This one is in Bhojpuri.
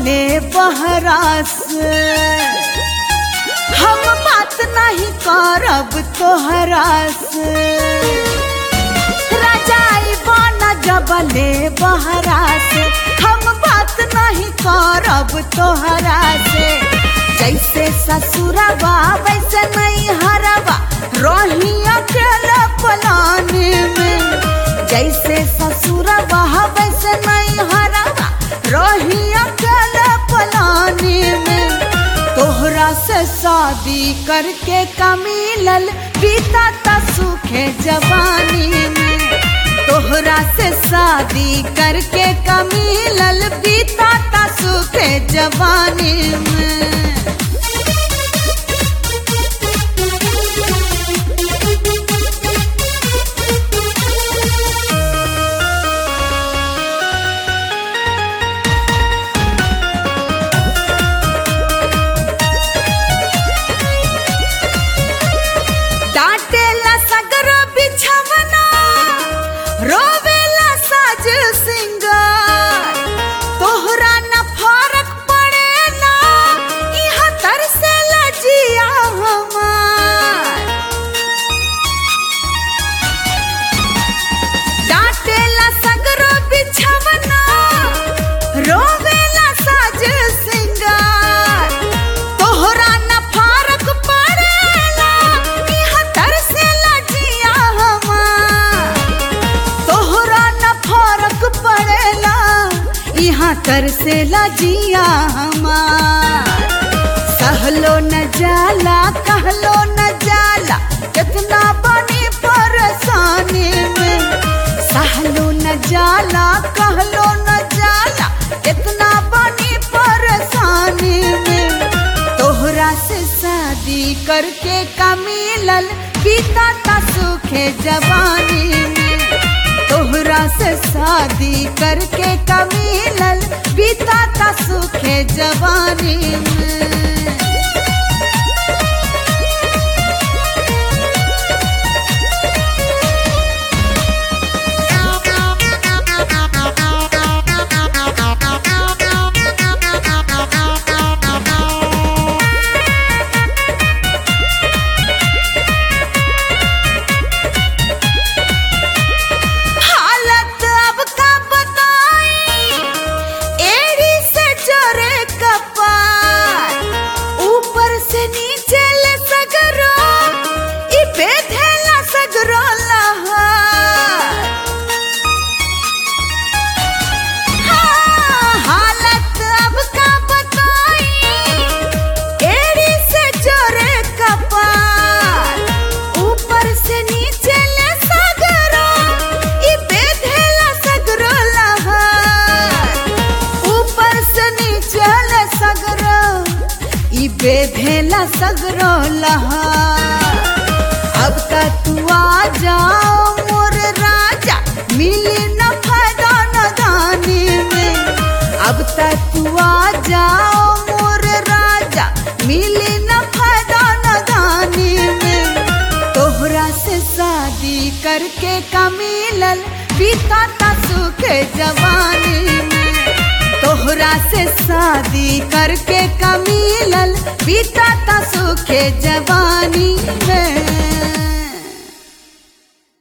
जबले बहरा से हम बात नहीं करब तोहरा से राजाई बना जबले बहरा से हम बात नहीं करब तोहरा से जैसे ससुरबा वैसे नहीं हरबा रही अकेला पलाने में जैसे ससुरबा वैसे नहीं हरबा रही अकेला पलाने में तोहरा से शादी करके कमीलल बीता ता सुखे जवानी में तोहरा से शादी करके कमीलल बीता ता सुखे जवानी में रोवेला साज सिंगार तोहरा न फर्क पड़ेला इहाँ तरसेला जिया हमार डांटेला सगरो बिछवना रोवेला साज सिंगार तोहरा न फर्क पड़ेला इहाँ तरसेला जिया हमार तोहरा न फर्क पड़ेला यहाँ तरसेला जिया हमार सहलो न जाला कहलो न जाला कितना बनी परेशानी में सहलो न जाला कहलो न जाला कितना बनी परेशानी में तोहरा से शादी करके कमीलल बीता ता सुखे जवानी में तोहरा से शादी करके कमीलल बीता ता सुखे जवानी में बेधेला सगरो लहा अब तक तू आ जाओ मोर राजा मिली न फायदा न दानी में अब तक तू आ जाओ मोर राजा मिली न फायदा न दानी में तोहरा से शादी करके कमीलल बीता ता सुखे जवानी में तोहरा से शादी करके कमीलल बीता ता सुखे जवानी में